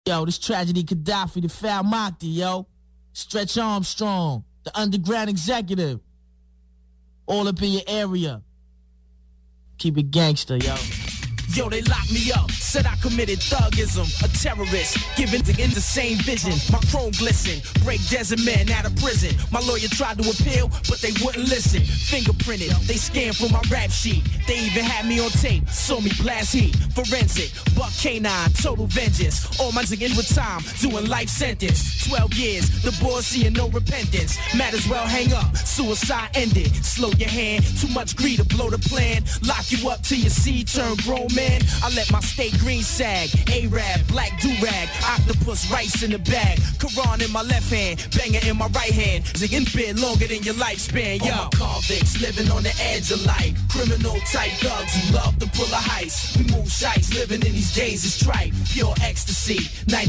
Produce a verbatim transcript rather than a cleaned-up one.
Yo, this tragedy Gaddafi, the Falmati, yo. Stretch Armstrong, the underground executive. All up in your area. Keep it gangster, yo. Yo, they locked me up, said I committed thugism, a terrorist, giving the in the same vision. My chrome glisten, break desert men out of prison. My lawyer tried to appeal, but they wouldn't listen. Fingerprinted, they scanned for my rap sheet. They even had me on tape, saw me blast heat. Forensic, buck canine, total vengeance. All my in with time, doing life sentence. Twelve years, the boys seeing no repentance. Might as well hang up, suicide ended. Slow your hand, too much greed to blow the plan. Lock you up till your seed turn grown man. I let my state green sag. A-Rab, black do-rag, octopus rice in the bag. Quran in my left hand, banger in my right hand. Ziggin' been longer than your lifespan, yo. All my convicts living on the edge of life. Criminal type thugs who love to pull a heist. We move shites, living in these days is tripe. Pure ecstasy.